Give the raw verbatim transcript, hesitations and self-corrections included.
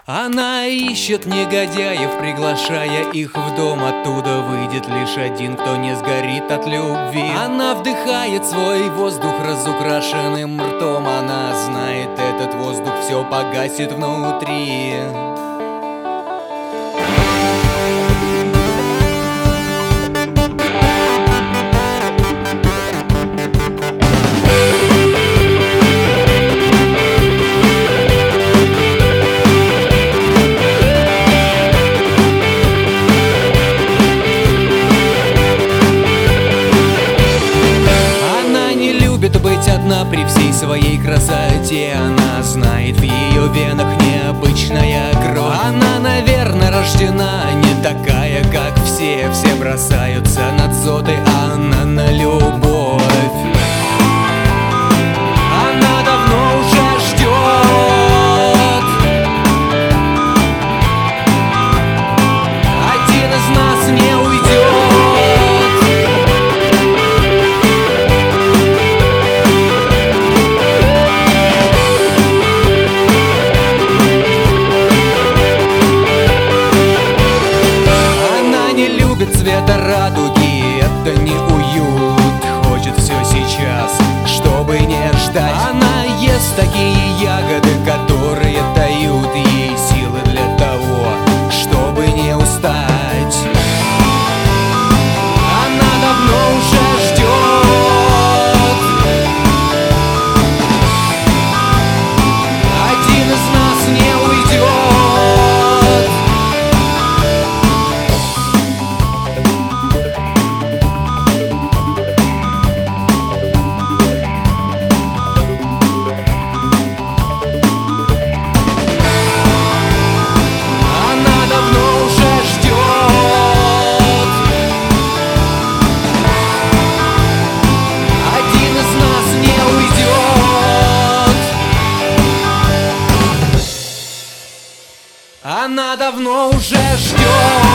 Она ищет негодяев, приглашая их в дом. Оттуда выйдет лишь один, кто не сгорит от любви. Она вдыхает свой воздух разукрашенным ртом. Она знает, этот воздух все погасит внутри. Быть одна при всей своей красоте. Она знает, в ее венах необычная кровь. Она, наверное, рождена не такая, как все. Все бросаются на дзоты, а она на любовь. Она давно уже ждет. Один из нас не уйдет. Цвета радуги, это не уют. Хочет все сейчас, чтобы не ждать. Она ест такие ягоды, которые дают ей силы для того, чтобы не устать. Она давно уже ждет. Один из нас не уйдет. Она давно уже ждет.